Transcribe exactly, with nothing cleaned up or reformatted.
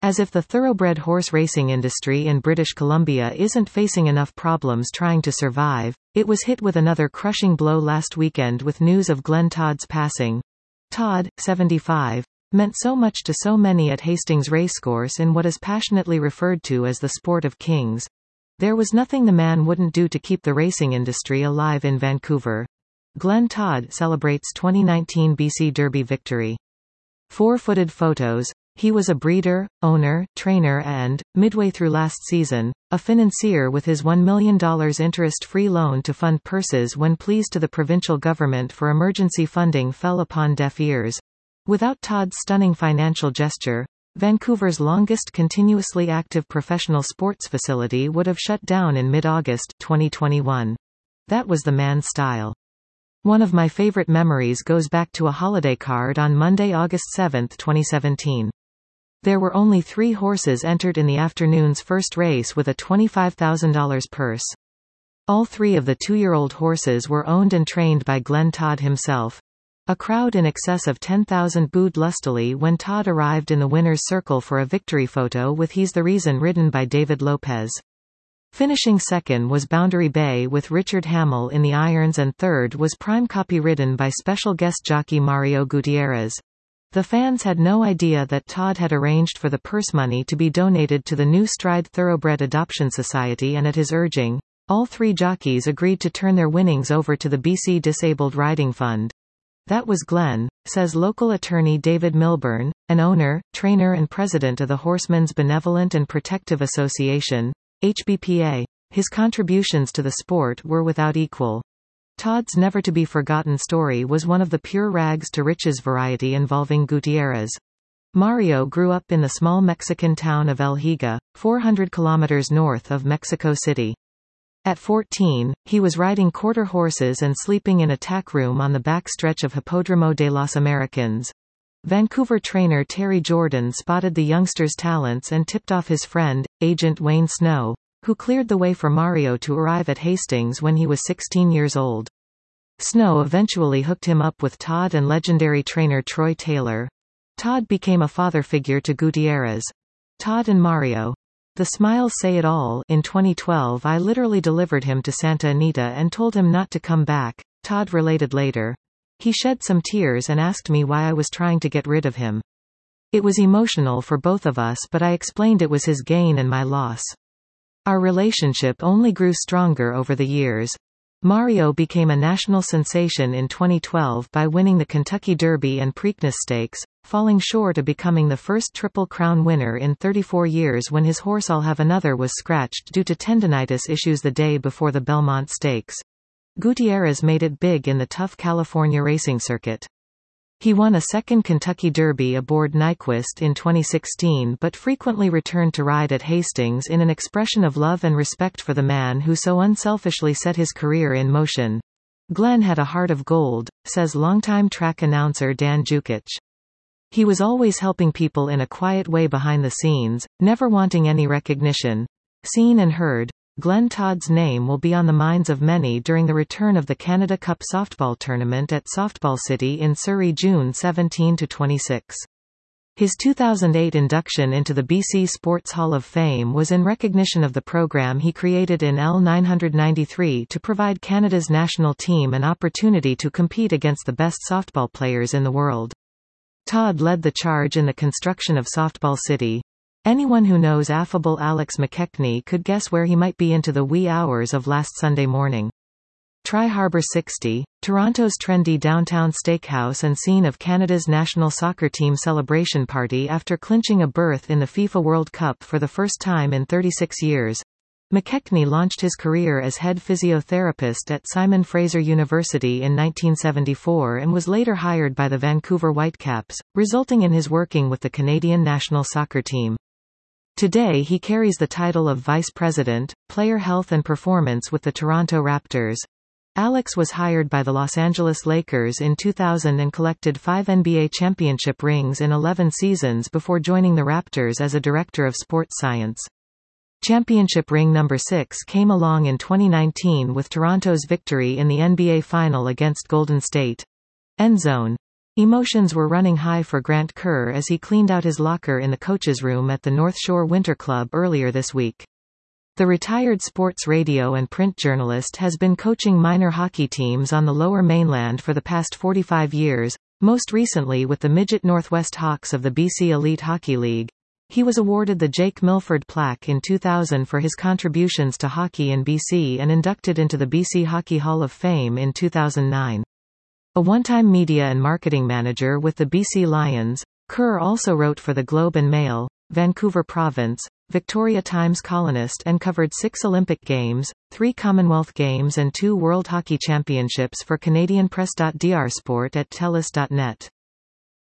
As if the thoroughbred horse racing industry in British Columbia isn't facing enough problems trying to survive, it was hit with another crushing blow last weekend with news of Glenn Todd's passing. Todd, seventy-five, meant so much to so many at Hastings Racecourse in what is passionately referred to as the sport of kings. There was nothing the man wouldn't do to keep the racing industry alive in Vancouver. Glenn Todd celebrates twenty nineteen B C Derby victory. Four-footed photos. He was a breeder, owner, trainer and, midway through last season, a financier with his one million dollars interest-free loan to fund purses when pleas to the provincial government for emergency funding fell upon deaf ears. Without Todd's stunning financial gesture, Vancouver's longest continuously active professional sports facility would have shut down in mid-August twenty twenty-one. That was the man's style. One of my favorite memories goes back to a holiday card on Monday, August seventh, twenty seventeen. There were only three horses entered in the afternoon's first race with a twenty-five thousand dollars purse. All three of the two-year-old horses were owned and trained by Glenn Todd himself. A crowd in excess of ten thousand booed lustily when Todd arrived in the winner's circle for a victory photo with He's the Reason ridden by David Lopez. Finishing second was Boundary Bay with Richard Hamill in the irons and third was Prime Copy ridden by special guest jockey Mario Gutierrez. The fans had no idea that Todd had arranged for the purse money to be donated to the New Stride Thoroughbred Adoption Society, and at his urging, all three jockeys agreed to turn their winnings over to the B C Disabled Riding Fund. That was Glenn, says local attorney David Milburn, an owner, trainer and president of the Horsemen's Benevolent and Protective Association, H B P A. His contributions to the sport were without equal. Todd's never-to-be-forgotten story was one of the pure rags-to-riches variety involving Gutierrez. Mario grew up in the small Mexican town of El Higa, four hundred kilometers north of Mexico City. At fourteen, he was riding quarter horses and sleeping in a tack room on the back stretch of Hipódromo de los Americans. Vancouver trainer Terry Jordan spotted the youngster's talents and tipped off his friend, agent Wayne Snow, who cleared the way for Mario to arrive at Hastings when he was sixteen years old. Snow eventually hooked him up with Todd and legendary trainer Troy Taylor. Todd became a father figure to Gutierrez. Todd and Mario. The smiles say it all. In twenty twelve, I literally delivered him to Santa Anita and told him not to come back, Todd related later. He shed some tears and asked me why I was trying to get rid of him. It was emotional for both of us, but I explained it was his gain and my loss. Our relationship only grew stronger over the years. Mario became a national sensation in twenty twelve by winning the Kentucky Derby and Preakness Stakes, falling short of becoming the first Triple Crown winner in thirty-four years when his horse I'll Have Another was scratched due to tendinitis issues the day before the Belmont Stakes. Gutierrez made it big in the tough California racing circuit. He won a second Kentucky Derby aboard Nyquist in twenty sixteen but frequently returned to ride at Hastings in an expression of love and respect for the man who so unselfishly set his career in motion. Glenn had a heart of gold, says longtime track announcer Dan Jukic. He was always helping people in a quiet way behind the scenes, never wanting any recognition. Seen and heard. Glenn Todd's name will be on the minds of many during the return of the Canada Cup softball tournament at Softball City in Surrey June seventeenth to twenty-sixth. His two thousand eight induction into the B C Sports Hall of Fame was in recognition of the program he created in L nine ninety-three to provide Canada's national team an opportunity to compete against the best softball players in the world. Todd led the charge in the construction of Softball City. Anyone who knows affable Alex McKechnie could guess where he might be into the wee hours of last Sunday morning. Tri Harbour sixty, Toronto's trendy downtown steakhouse and scene of Canada's national soccer team celebration party after clinching a berth in the FIFA World Cup for the first time in thirty-six years. McKechnie launched his career as head physiotherapist at Simon Fraser University in nineteen seventy-four and was later hired by the Vancouver Whitecaps, resulting in his working with the Canadian national soccer team. Today he carries the title of Vice President, Player Health and Performance with the Toronto Raptors. Alex was hired by the Los Angeles Lakers in two thousand and collected five N B A championship rings in eleven seasons before joining the Raptors as a director of sports science. Championship ring number six came along in twenty nineteen with Toronto's victory in the N B A Final against Golden State. End zone. Emotions were running high for Grant Kerr as he cleaned out his locker in the coach's room at the North Shore Winter Club earlier this week. The retired sports radio and print journalist has been coaching minor hockey teams on the Lower Mainland for the past forty-five years, most recently with the midget Northwest Hawks of the B C Elite Hockey League. He was awarded the Jake Milford Plaque in two thousand for his contributions to hockey in B C and inducted into the B C Hockey Hall of Fame in two thousand nine. A one-time media and marketing manager with the B C Lions, Kerr also wrote for the Globe and Mail, Vancouver Province, Victoria Times columnist and covered six Olympic Games, three Commonwealth Games and two World Hockey Championships for Canadian Press. Dr Sport at Telus dot net.